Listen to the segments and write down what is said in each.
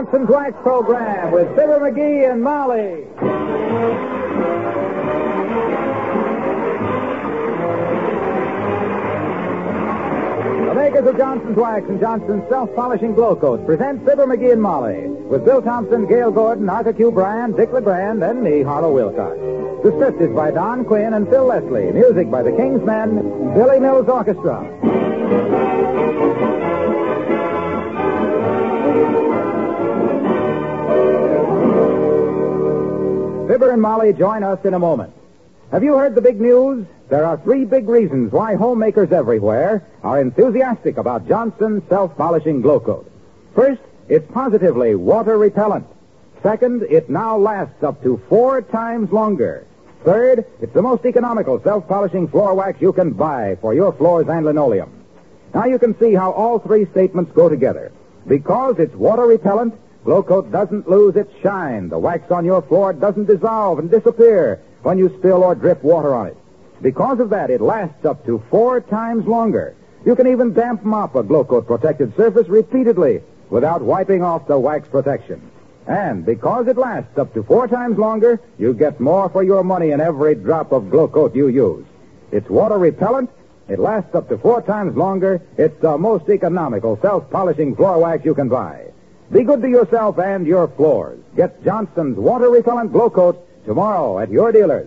Johnson's Wax program with Fibber McGee and Molly. The makers of Johnson's Wax and Johnson's Self-Polishing Glow Coat present Fibber McGee and Molly with Bill Thompson, Gail Gordon, Arthur Q. Brand, Dick LeGrand, and me, Harlow Wilcox. The script is by Don Quinn and Phil Leslie. Music by the King's Men, Billy Mills Orchestra. Fibber and Molly join us in a moment. Have you heard the big news? There are 3 big reasons why homemakers everywhere are enthusiastic about Johnson's Self-Polishing Glow Coat. First, it's positively water repellent. Second, it now lasts up to 4 times longer. Third, it's the most economical self-polishing floor wax you can buy for your floors and linoleum. Now you can see how all 3 statements go together. Because it's water repellent, Glow Coat doesn't lose its shine. The wax on your floor doesn't dissolve and disappear when you spill or drip water on it. Because of that, it lasts up to 4 times longer. You can even damp mop a Glow Coat protected surface repeatedly without wiping off the wax protection. And because it lasts up to 4 times longer, you get more for your money in every drop of Glow Coat you use. It's water repellent. It lasts up to 4 times longer. It's the most economical self-polishing floor wax you can buy. Be good to yourself and your floors. Get Johnson's water repellent Glow Coat tomorrow at your dealers.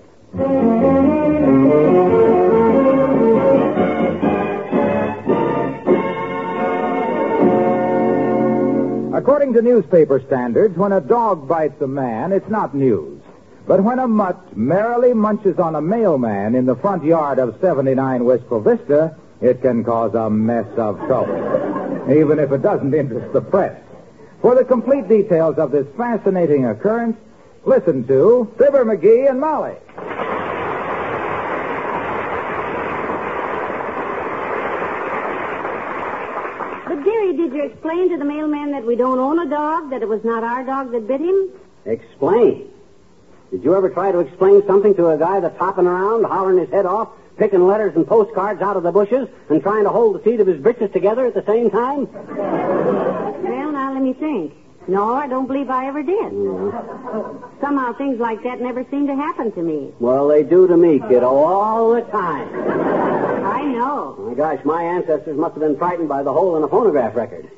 According to newspaper standards, when a dog bites a man, it's not news. But when a mutt merrily munches on a mailman in the front yard of 79 Wistful Vista, it can cause a mess of trouble, even if it doesn't interest the press. For the complete details of this fascinating occurrence, listen to Fibber McGee and Molly. But, dearie, did you explain to the mailman that we don't own a dog, that it was not our dog that bit him? Explain? Did you ever try to explain something to a guy that's hopping around, hollering his head off, picking letters and postcards out of the bushes, and trying to hold the seat of his britches together at the same time? Well, now, let me think. No, I don't believe I ever did. Somehow things like that never seem to happen to me. Well, they do to me, kiddo, all the time. I know. My gosh, my ancestors must have been frightened by the hole in a phonograph record.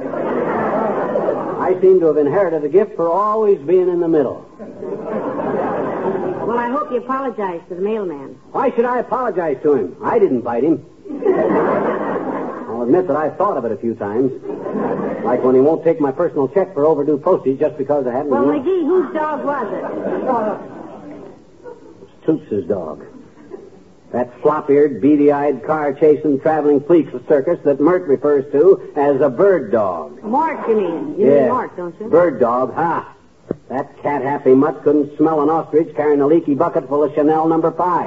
I seem to have inherited a gift for always being in the middle. Well, I hope you apologize to the mailman. Why should I apologize to him? I didn't bite him. I'll admit that I've thought of it a few times. Like when he won't take my personal check for overdue postage just because I haven't... Well, McGee, whose dog was it? It's Toots' dog. That flop-eared, beady-eyed, car-chasing, traveling police circus that Mert refers to as a bird dog. Mort, you mean? You mean Mort, don't you? Bird dog, ha! That cat-happy mutt couldn't smell an ostrich carrying a leaky bucket full of Chanel No. 5.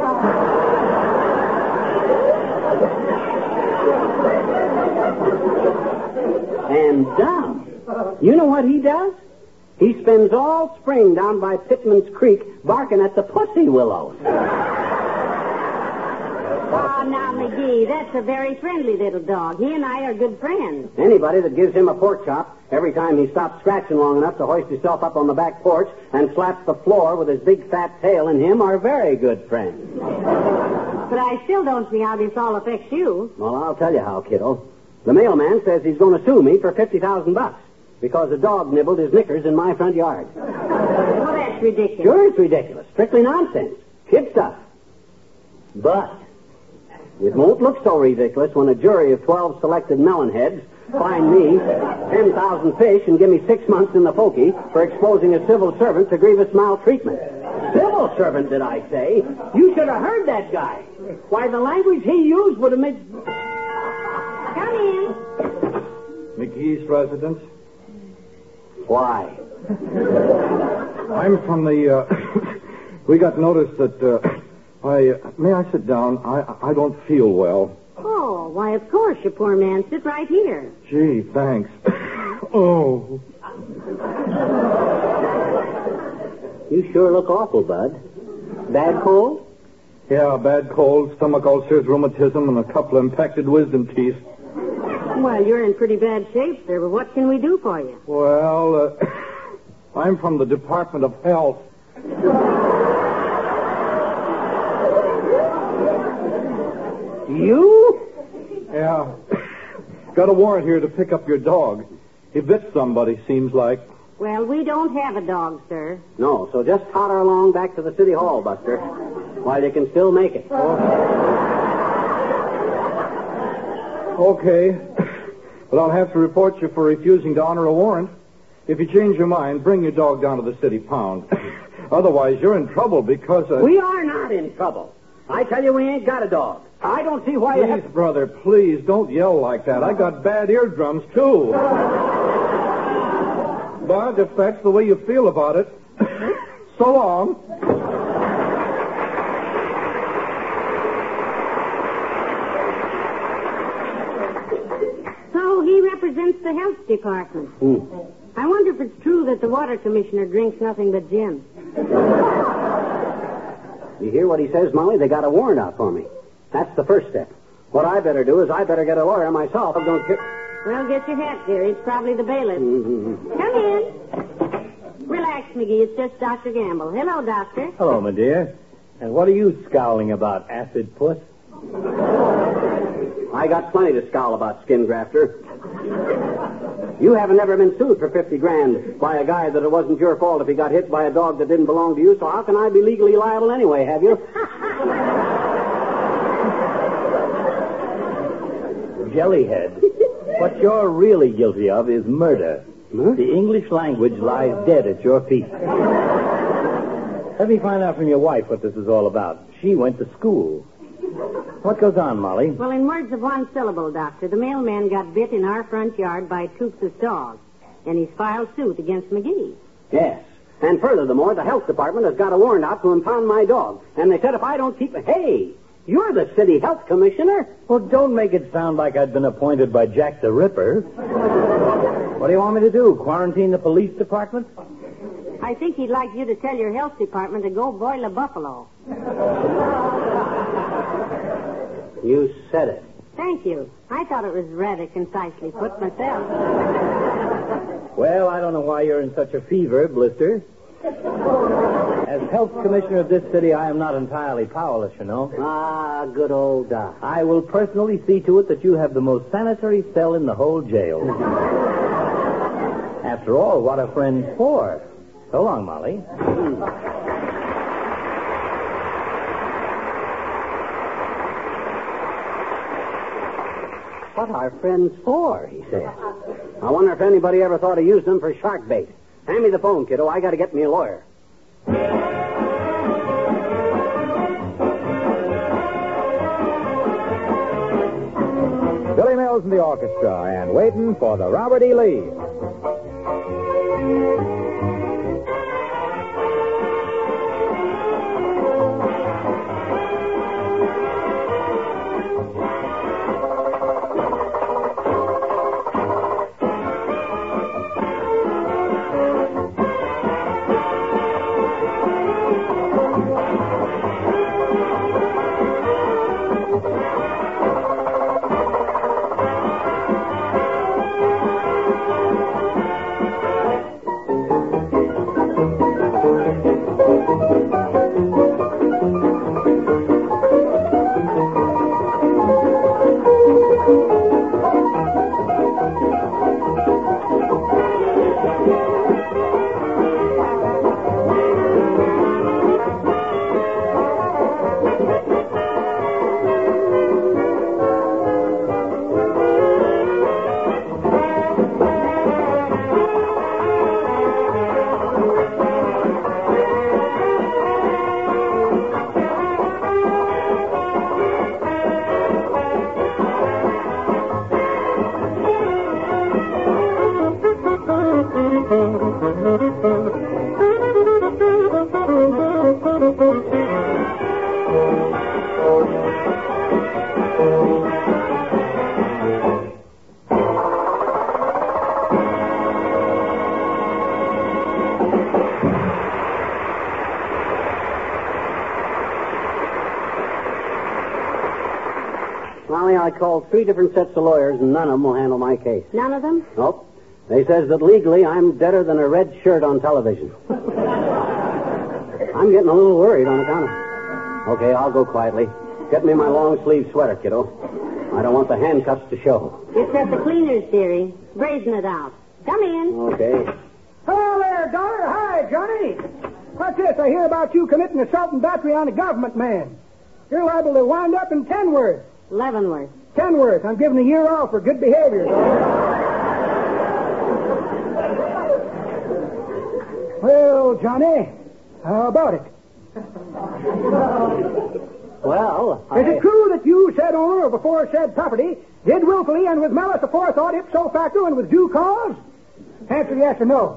And dumb. You know what he does? He spends all spring down by Pittman's Creek barking at the pussy willows. Oh, now, McGee, that's a very friendly little dog. He and I are good friends. Anybody that gives him a pork chop every time he stops scratching long enough to hoist himself up on the back porch and slaps the floor with his big fat tail in him are very good friends. But I still don't see how this all affects you. Well, I'll tell you how, kiddo. The mailman says he's going to sue me for $50,000 because a dog nibbled his knickers in my front yard. Well, that's ridiculous. Sure, it's ridiculous. Strictly nonsense. Kid stuff. But it won't look so ridiculous when a jury of 12 selected melonheads find me 10,000 fish and give me 6 months in the pokey for exposing a civil servant to grievous maltreatment. Civil servant, did I say? You should have heard that guy. Why, the language he used would have made... Come in. McGee's residence? Why? I'm from the, we got notice that, may I sit down? I don't feel well. Oh, why, of course, you poor man. Sit right here. Gee, thanks. Oh. You sure look awful, Bud. Bad cold? Yeah, bad cold, stomach ulcers, rheumatism, and a couple of infected wisdom teeth. Well, you're in pretty bad shape, sir, but what can we do for you? Well, I'm from the Department of Health. You? Yeah. Got a warrant here to pick up your dog. He bit somebody, seems like. Well, we don't have a dog, sir. No, so just totter along back to the city hall, Buster, while you can still make it. Okay. But I'll have to report you for refusing to honor a warrant. If you change your mind, bring your dog down to the city pound. Otherwise, you're in trouble because... We are not in trouble. I tell you, we ain't got a dog. I don't see why you have... Please, brother, please, don't yell like that. I got bad eardrums, too. But if that's the way you feel about it, so long. So he represents the health department. I wonder if it's true that the water commissioner drinks nothing but gin. You hear what he says, Molly? They got a warrant out for me. That's the first step. What I better do is I better get a lawyer myself. Don't get... Well, get your hat, dear. It's probably the bailiff. Come in. Relax, McGee. It's just Dr. Gamble. Hello, Doctor. Hello, my dear. And what are you scowling about, acid puss? I got plenty to scowl about, skin grafter. You haven't ever been sued for $50,000 by a guy that it wasn't your fault if he got hit by a dog that didn't belong to you, so how can I be legally liable anyway, have you? Jellyhead. What you're really guilty of is murder. Huh? The English language lies dead at your feet. Let me find out from your wife what this is all about. She went to school. What goes on, Molly? Well, in words of one syllable, Doctor, the mailman got bit in our front yard by Toops' dog, and he's filed suit against McGee. Yes. And furthermore, the health department has got a warrant out to impound my dog. And they said if I don't keep... Hey, you're the city health commissioner. Well, don't make it sound like I'd been appointed by Jack the Ripper. What do you want me to do, quarantine the police department? I think he'd like you to tell your health department to go boil a buffalo. You said it. Thank you. I thought it was rather concisely put myself. Well, I don't know why you're in such a fever, Blister. As health commissioner of this city, I am not entirely powerless, you know. Ah, good old Doc. I will personally see to it that you have the most sanitary cell in the whole jail. After all, what are friends for? So long, Molly. What are friends for, he says. I wonder if anybody ever thought of using them for shark bait. Hand me the phone, kiddo. I got to get me a lawyer. Billy Mills and the orchestra, and waiting for the Robert E. Lee. Molly, I called 3 different sets of lawyers, and none of them will handle my case. None of them? Nope. They says that legally I'm deader than a red shirt on television. I'm getting a little worried on account of... Okay, I'll go quietly. Get me my long-sleeve sweater, kiddo. I don't want the handcuffs to show. It's at the cleaners, dearie. Brazen it out. Come in. Okay. Hello there, daughter. Hi, Johnny. What's this? I hear about you committing assault and battery on a government man. You're liable to wind up in Kenworth. Leavenworth. Kenworth. I'm giving a year off for good behavior, daughter. Well, Johnny, how about it? Well, Is it true that you, said owner of aforesaid property, did willfully and with malice aforethought ipso facto and with due cause? Answer yes or no.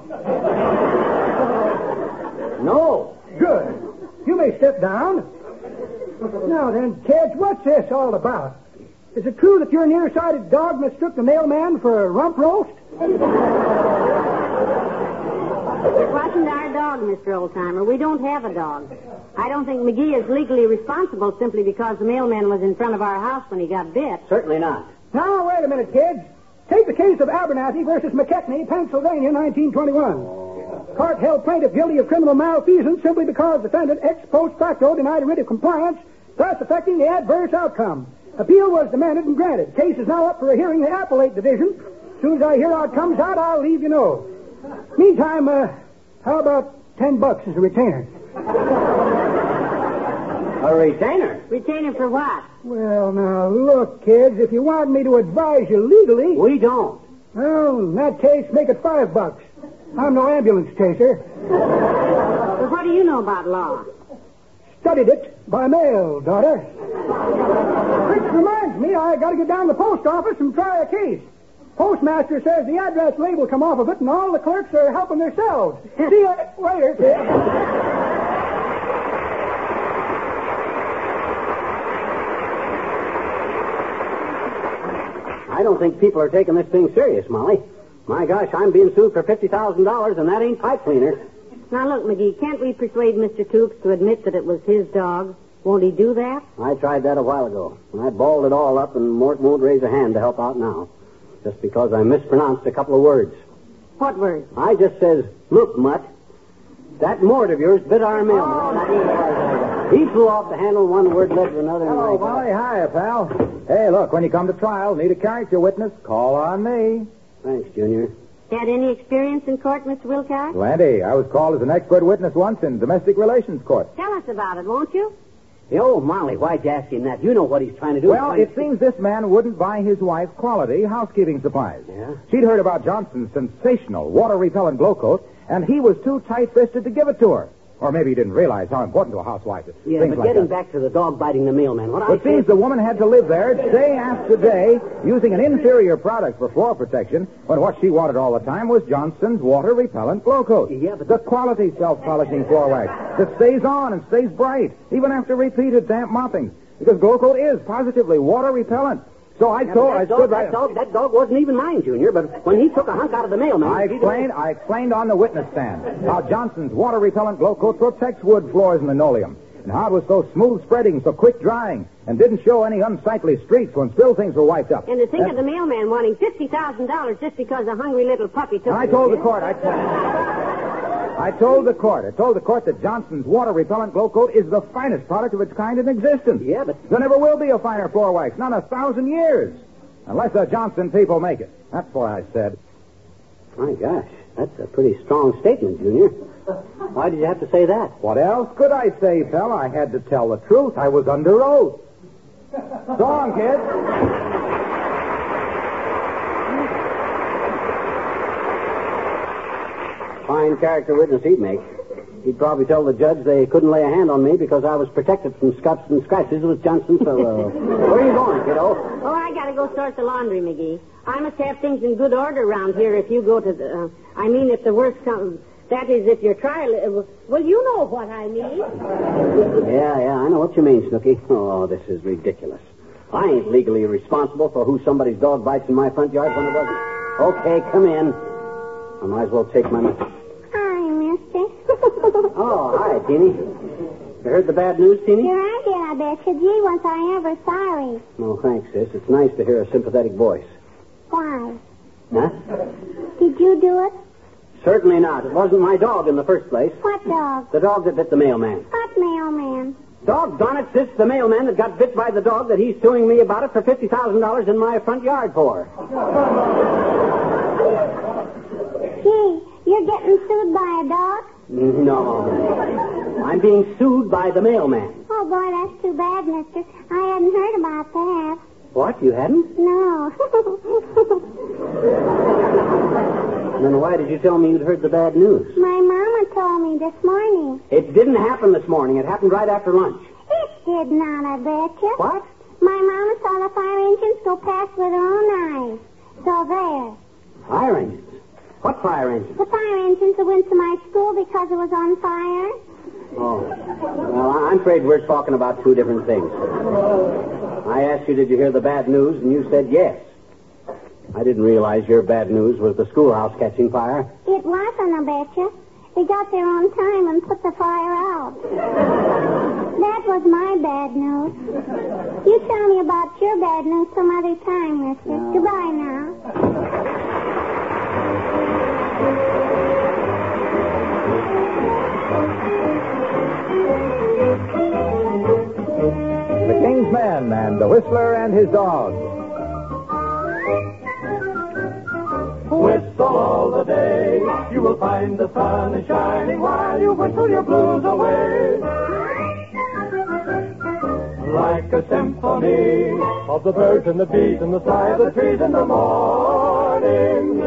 No. Good. You may step down. Now then, kids, what's this all about? Is it true that your nearsighted dog mistook the mailman for a rump roast? It wasn't our dog, Mr. Oldtimer. We don't have a dog. I don't think McGee is legally responsible simply because the mailman was in front of our house when he got bit. Certainly not. Now, wait a minute, kids. Take the case of Abernathy versus McKechnie, Pennsylvania, 1921. Court held plaintiff guilty of criminal malfeasance simply because defendant ex post facto denied a writ of compliance, thus affecting the adverse outcome. Appeal was demanded and granted. Case is now up for a hearing in the Appellate Division. As soon as I hear how it comes out, I'll leave you know. Meantime, how about $10 as a retainer? A retainer? Retainer for what? Well, now, look, kids, if you want me to advise you legally... We don't. Well, in that case, make it $5. I'm no ambulance chaser. Well, what do you know about law? Studied it by mail, daughter. Which reminds me, I got to get down to the post office and try a case. Postmaster says the address label come off of it, and all the clerks are helping themselves. See you later, kid. I don't think people are taking this thing serious, Molly. My gosh, I'm being sued for $50,000, and that ain't pipe cleaner. Now, look, McGee, can't we persuade Mr. Toops to admit that it was his dog? Won't he do that? I tried that a while ago, and I balled it all up, and Mort won't raise a hand to help out now. Just because I mispronounced a couple of words. What words? I just says, look, Mutt, that Mort of yours bit our mail. He flew off the handle, one word led to another. Hello, Molly. Hiya, pal. Hey, look, when you come to trial, need a character witness, call on me. Thanks, Junior. Had any experience in court, Mr. Wilcox? Plenty. I was called as an expert witness once in domestic relations court. Tell us about it, won't you? Oh, Molly, why'd you ask him that? You know what he's trying to do. Well, it seems this man wouldn't buy his wife quality housekeeping supplies. Yeah? She'd heard about Johnson's sensational water-repellent glow coat, and he was too tight-fisted to give it to her. Or maybe he didn't realize how important to a housewife is. Yeah, Things but like getting that. back to the dog biting the mailman, It seems the woman had to live there day after day using an inferior product for floor protection when what she wanted all the time was Johnson's water-repellent glow coat. Yeah, but... The quality self-polishing floor wax that stays on and stays bright even after repeated damp mopping. Because glow coat is positively water-repellent. So I stood right... That dog wasn't even mine, Junior, but when he took a hunk out of the mailman... I explained on the witness stand how Johnson's water-repellent glow coat protects wood floors and linoleum, and how it was so smooth spreading, so quick drying, and didn't show any unsightly streaks when still things were wiped up. And to think of the mailman wanting $50,000 just because a hungry little puppy took it. I told the court that Johnson's water-repellent glow coat is the finest product of its kind in existence. Yeah, but... There never will be a finer floor wax, not 1,000 years, unless the Johnson people make it. That's what I said. My gosh, that's a pretty strong statement, Junior. Why did you have to say that? What else could I say, fella? I had to tell the truth. I was under oath. So long, kid. Fine character witness he'd make. He'd probably tell the judge they couldn't lay a hand on me because I was protected from scuffs and scratches with Johnson. So, where are you going, kiddo? Oh, I gotta go sort the laundry, McGee. I must have things in good order around here if you go to the... if the worst comes... That is, if your trial... well, you know what I mean. Yeah, I know what you mean, Snooky. Oh, this is ridiculous. I ain't legally responsible for who somebody's dog bites in my front yard when it wasn't. Okay, come in. I might as well take my... Hi, mister. Oh, hi, Teeny. You heard the bad news, Teeny? Sure I did, I bet you. Gee, was I ever sorry. No, thanks, sis. It's nice to hear a sympathetic voice. Why? Huh? Did Did you do it? Certainly not. It wasn't my dog in the first place. What dog? The dog that bit the mailman. What mailman? Doggone it, sis, the mailman that got bit by the dog that he's suing me about it for $50,000 in my front yard for. Gee, you're getting sued by a dog? No. I'm being sued by the mailman. Oh, boy, that's too bad, mister. I hadn't heard about that. What, you hadn't? No. Then why did you tell me you'd heard the bad news? My mama told me this morning. It didn't happen this morning. It happened right after lunch. It did not, I betcha. What? My mama saw the fire engines go past with her own eyes. So there. Fire engines? What fire engines? The fire engines that went to my school because it was on fire. Oh. Well, I'm afraid we're talking about two different things. I asked you, did you hear the bad news, and you said yes. I didn't realize your bad news was the schoolhouse catching fire. It wasn't, I betcha. They got there on time and put the fire out. That was my bad news. You tell me about your bad news some other time, mister. No. Goodbye now. The King's Men and the Whistler and his dog. Whistle all the day, you will find the sun is shining while you whistle your blues away. Like a symphony of the birds and the bees and the sigh of the trees in the morning.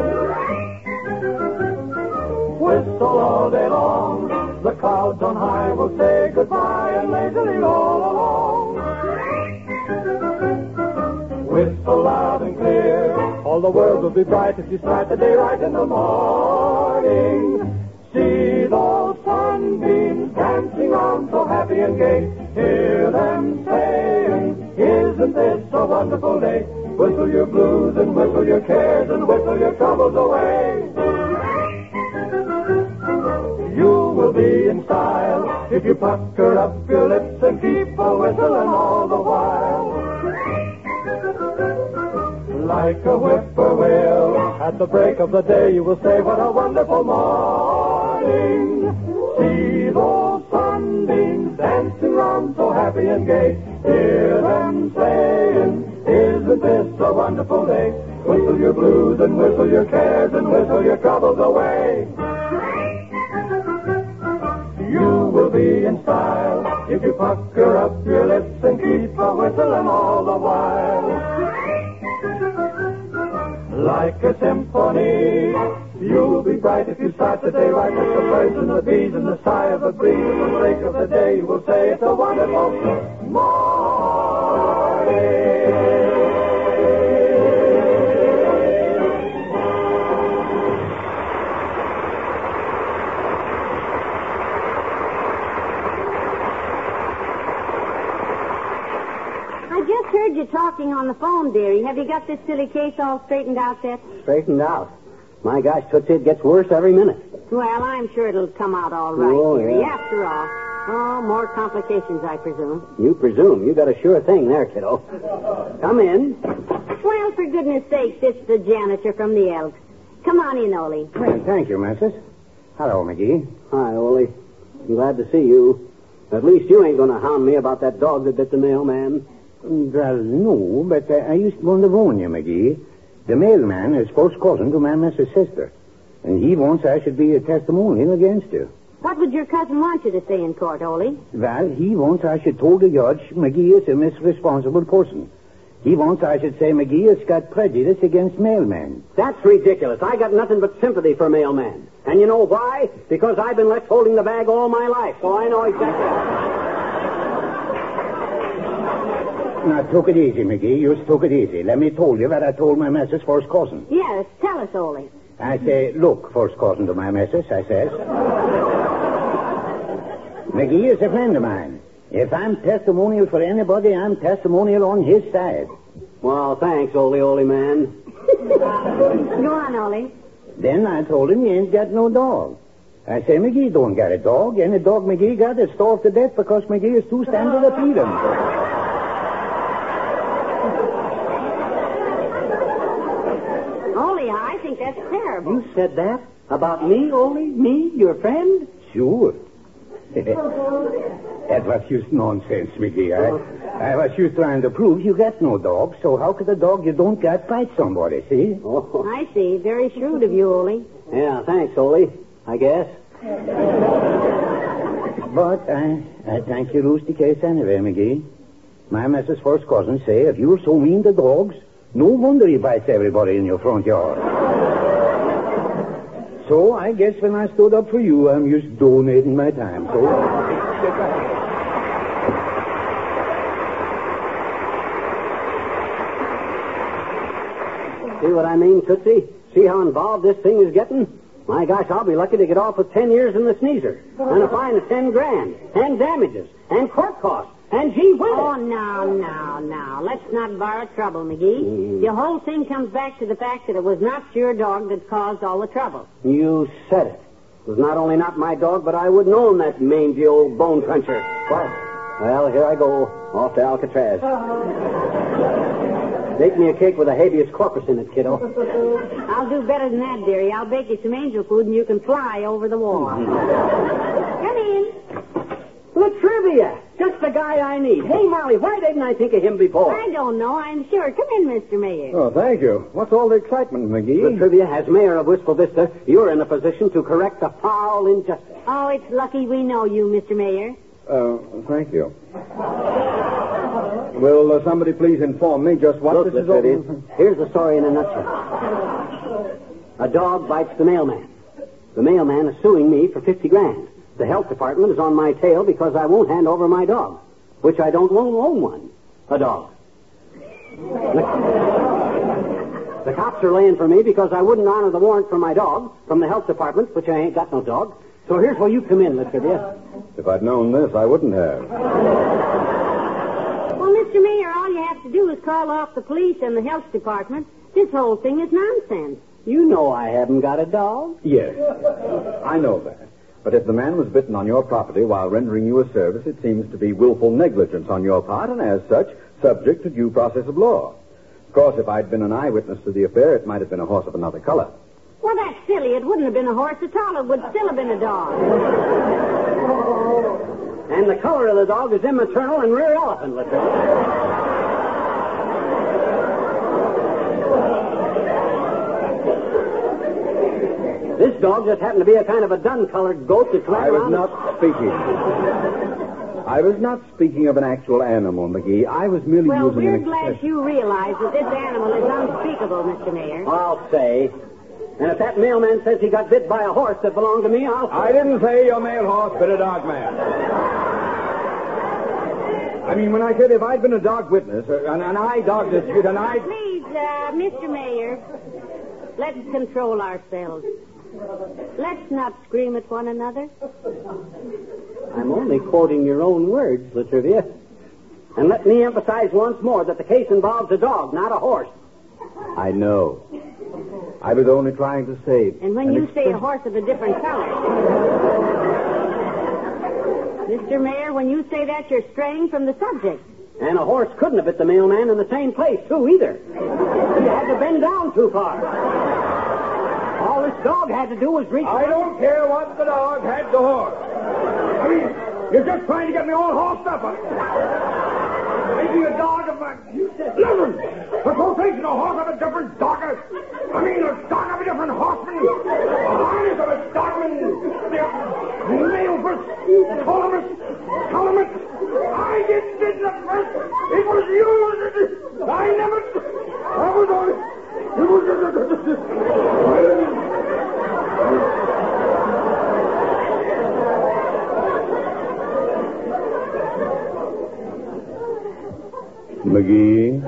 Whistle all day long, the clouds on high will say goodbye and lazily roll along. Whistle loud and clear, all the world will be bright if you start the day right in the morning. See those sunbeams dancing on so happy and gay. Hear them saying, isn't this a wonderful day? Whistle your blues and whistle your cares and whistle your troubles away. You will be in style if you pucker up your lips and keep a whistling all the while. Like a whippoorwill, at the break of the day you will say, what a wonderful morning. See those sunbeams dancing round so happy and gay. Hear them saying, isn't this a wonderful day? Whistle your blues and whistle your cares and whistle your troubles away. You will be in style if you pucker up your lips and keep a whistling all the while. Like a symphony, you'll be bright if you start the day right with the birds and the bees and the sigh of a breeze. At the break of the day, you will say it's a wonderful morning. I just heard you talking on the phone, dearie. Have you got this silly case all straightened out yet? Straightened out. My gosh, Tootsie, it gets worse every minute. Well, I'm sure it'll come out all right, Oh, dearie. yeah. After all. Oh, more complications, I presume. You presume. You got a sure thing there, kiddo. Come in. Well, for goodness sake, this is the janitor from the Elks. Come on in, Ole. Well, thank you, Missus. Hello, McGee. Hi, Ole. I'm glad to see you. At least you ain't going to hound me about that dog that bit the mailman. Well, no, but I used going to warn you, McGee. The mailman is first cousin to my Mrs. sister, and he wants I should be a testimonial against her. What would your cousin want you to say in court, Ole? Well, he wants I should tell the judge McGee is a misresponsible person. He wants I should say McGee has got prejudice against mailmen. That's ridiculous. I got nothing but sympathy for mailmen. And you know why? Because I've been left holding the bag all my life, so I know exactly. Now, took it easy, McGee. You took it easy. Let me tell you what I told my Mrs. first cousin. Yes, tell us, Ole. I say, look, first cousin to my Mrs., I says. McGee is a friend of mine. If I'm testimonial for anybody, I'm testimonial on his side. Well, thanks, Ole man. Go on, Ole. Then I told him he ain't got no dog. I say, McGee don't got a dog. Any dog McGee got is starved to death because McGee is too standard to feed him. Ole, I think that's fair. terrible. You said that? About me, Ole? Me, your friend? Sure. That was just nonsense, McGee. I was just trying to prove you got no dog, so how could a dog you don't got bite somebody, see? Oh. I see. Very shrewd of you, Ole. Yeah, thanks, Ole. I guess. But I think you lose the case anyway, McGee. My Mrs. First Cousin say if you're so mean to dogs, no wonder he bites everybody in your front yard. So I guess when I stood up for you, I'm just donating my time. So get back. See what I mean, Tootsie? See how involved this thing is getting? My gosh, I'll be lucky to get off with 10 years in the sneezer. And a fine of $10,000. And damages. And court costs. And gee whiz. Oh, now. Let's not borrow trouble, McGee. The whole thing comes back to the fact that it was not your dog that caused all the trouble. You said it. It was not only not my dog, but I wouldn't own that mangy old bone cruncher. Well, here I go. Off to Alcatraz. Bake me a cake with a habeas corpus in it, kiddo. I'll do better than that, dearie. I'll bake you some angel food and you can fly over the wall. Come in. Latrivia! Just the guy I need. Hey, Molly, why didn't I think of him before? I don't know, I'm sure. Come in, Mr. Mayor. Oh, thank you. What's all the excitement, McGee? Latrivia, as mayor of Wistful Vista, you're in a position to correct a foul injustice. Oh, it's lucky we know you, Mr. Mayor. Thank you. Will somebody please inform me just what Look, this is Latrivia, over? here's the story in a nutshell. A dog bites the mailman. The mailman is suing me for $50,000. The health department is on my tail because I won't hand over my dog, which I don't own one. A dog. The cops are laying for me because I wouldn't honor the warrant for my dog from the health department, which I ain't got no dog. So here's where you come in, Latrivia. If I'd known this, I wouldn't have. Well, Mr. Mayor, all you have to do is call off the police and the health department. This whole thing is nonsense. You know I haven't got a dog. Yes, I know that. But if the man was bitten on your property while rendering you a service, it seems to be willful negligence on your part, and as such, subject to due process of law. Of course, if I'd been an eyewitness to the affair, it might have been a horse of another color. Well, that's silly. It wouldn't have been a horse at all. It would still have been a dog. And the color of the dog is immaternal and rear elephant, Latrivia. This dog just happened to be a kind of a dun-colored goat that's right around... I was not speaking of an actual animal, McGee. I was merely Well, using we're an glad expression. you realize that this animal is unspeakable, Mr. Mayor. I'll say. And if that mailman says he got bit by a horse that belonged to me, I'll say. I didn't say your mail horse bit a dog man. I mean, when I said if I'd been a dog witness, an eye dog dispute, an eye... Please, Mr. Mayor, let's control ourselves. Let's not scream at one another. I'm only quoting your own words, Latrivia. And let me emphasize once more that the case involves a dog, not a horse. I know. I was only trying to say... And when you say a horse of a different color... Mr. Mayor, when you say that, you're straying from the subject. And a horse couldn't have bit the mailman in the same place, too, either. He had to bend down too far. All this dog had to do was reach... I don't care what the dog had to horse. I mean, you're just trying to get me all horsed up. Making a dog of my... Listen! For quotation, a horse of a different dog. I mean, a dog of a different horseman. A harness of a dogman. Nail first. Columnist. I didn't do the first. It was you. I never... I was only... It was... McGee?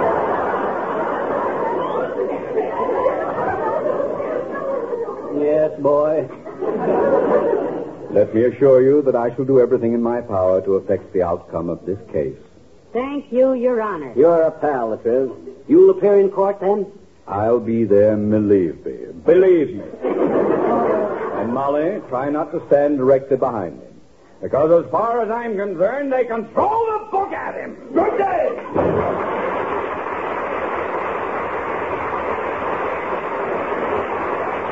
Yes, boy. Let me assure you that I shall do everything in my power to affect the outcome of this case. Thank you, Your Honor. You're a pal, Latriv. You'll appear in court, then? I'll be there, believe me. Believe me. And Molly, try not to stand directly behind him. Because as far as I'm concerned, they can throw the book at him. Good day.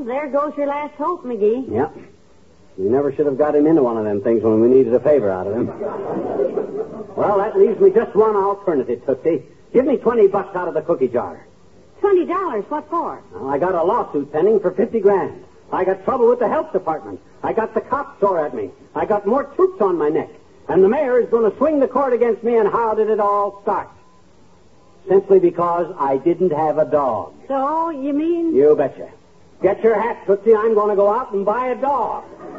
there goes your last hope, McGee. Yep. We never should have got him into one of them things when we needed a favor out of him. Well, that leaves me just one alternative, Tootsie. Give me $20 out of the cookie jar. $20? What for? Well, I got a lawsuit pending for $50,000. I got trouble with the health department. I got the cops sore at me. I got more troops on my neck. And the mayor is going to swing the court against me, and how did it all start? Simply because I didn't have a dog. So, you mean? You betcha. Get your hat, Tootsie. I'm going to go out and buy a dog.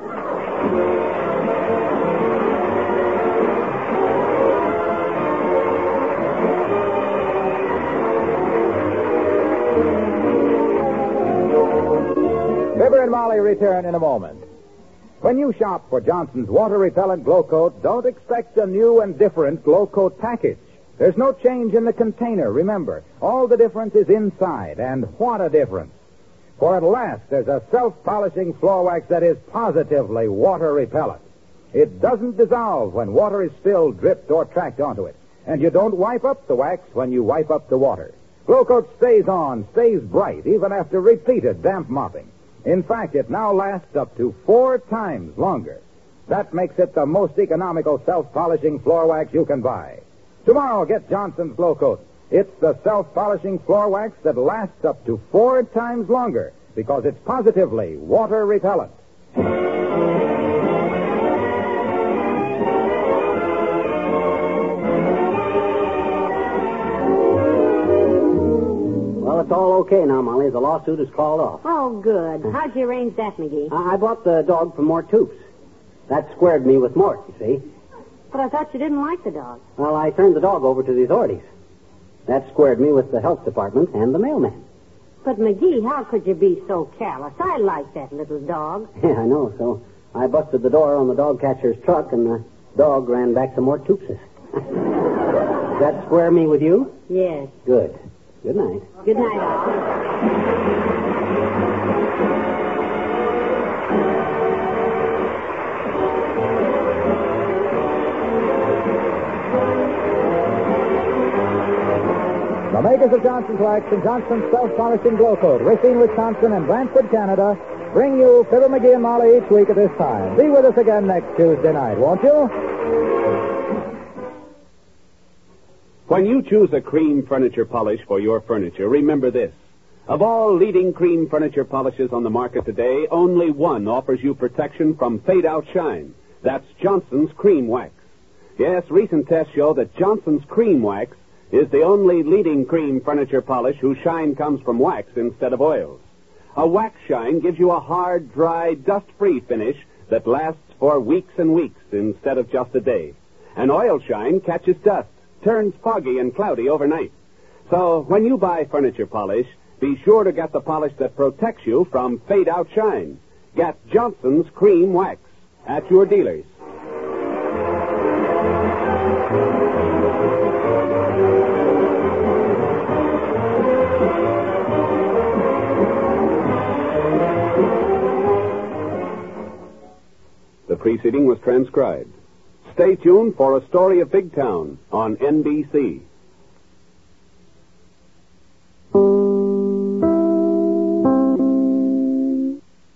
Fibber and Molly return in a moment. When you shop for Johnson's water-repellent Glow Coat, don't expect a new and different Glow Coat package. There's no change in the container, remember. All the difference is inside, and what a difference. For at last, there's a self-polishing floor wax that is positively water-repellent. It doesn't dissolve when water is spilled, dripped, or tracked onto it. And you don't wipe up the wax when you wipe up the water. Glow Coat stays on, stays bright, even after repeated damp mopping. In fact, it now lasts up to 4 times longer. That makes it the most economical self-polishing floor wax you can buy. Tomorrow, get Johnson's Glow Coat. It's the self-polishing floor wax that lasts up to 4 times longer because it's positively water-repellent. Well, it's all okay now, Molly. The lawsuit is called off. Oh, good. How'd you arrange that, McGee? I bought the dog from Mort Toops. That squared me with Mort, you see. But I thought you didn't like the dog. Well, I turned the dog over to the authorities. That squared me with the health department and the mailman. But, McGee, how could you be so callous? I like that little dog. Yeah, I know. So I busted the door on the dog catcher's truck, and the dog ran back to Mort Toops's. Does that square me with you? Yes. Good. Good night. Good night, all. The makers of Johnson's Wax and Johnson's Self-Polishing Glow Coat, Racine, Wisconsin, and Brantford, Canada, bring you Fibber, McGee, and Molly each week at this time. Be with us again next Tuesday night, won't you? When you choose a cream furniture polish for your furniture, remember this. Of all leading cream furniture polishes on the market today, only one offers you protection from fade-out shine. That's Johnson's Cream Wax. Yes, recent tests show that Johnson's Cream Wax is the only leading cream furniture polish whose shine comes from wax instead of oils. A wax shine gives you a hard, dry, dust-free finish that lasts for weeks and weeks instead of just a day. An oil shine catches dust, turns foggy and cloudy overnight. So when you buy furniture polish, be sure to get the polish that protects you from fade-out shine. Get Johnson's Cream Wax at your dealers. The preceding was transcribed. Stay tuned for A Story of Big Town on NBC.